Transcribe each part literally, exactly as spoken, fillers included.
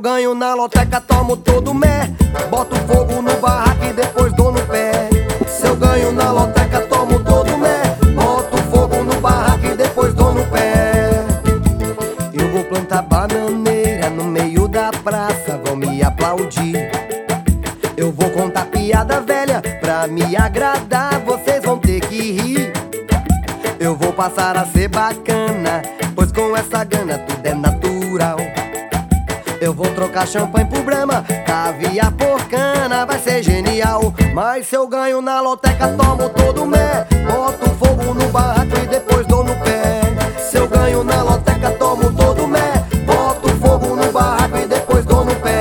ganho na loteca, tomo todo mé. Boto fogo no barraco e depois dou no pé. Se eu ganho na loteca, tomo todo mé. Boto fogo no barraco e depois dou no pé. Eu vou plantar bananeira no meio da praça, vão me aplaudir. Eu vou contar piada velha pra me agradar, vocês vão ter que rir. Eu vou passar a ser bacana, pois com essa gana tudo é natural. Eu vou trocar champanhe por Brahma, caviar por cana, vai ser genial. Mas se eu ganho na loteca, tomo todo mé. Boto fogo no barraco e depois dou no pé. Se eu ganho na loteca, tomo todo mé. Boto fogo no barraco e depois dou no pé.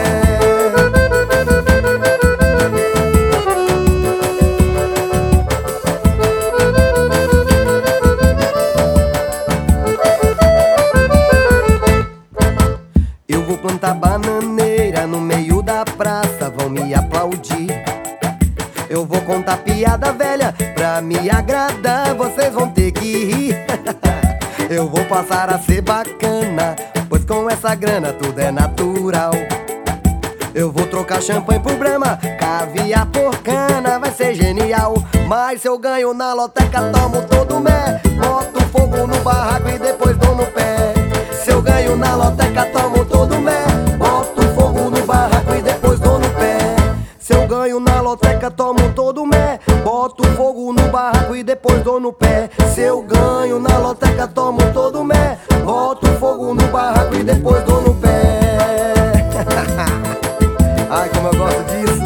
Eu vou plantar bananeira no meio da praça, vão me aplaudir. Eu vou contar piada velha pra me agradar, vocês vão ter que rir. Eu vou passar a ser bacana, pois com essa grana tudo é natural. Eu vou trocar champanhe por Brahma, caviar por cana, vai ser genial. Mas se eu ganho na loteca, tomo todo mé. Boto fogo no barraco e depois dou no pé. Se eu ganho na loteca, tomo todo mé. Boto fogo no barraco e depois dou no pé. Se eu ganho na loteca, tomo todo mé. Boto fogo no barraco e depois dou no pé. Se eu ganho na loteca, tomo todo mé. Boto fogo no barraco e depois dou no pé. Ai, como eu gosto disso.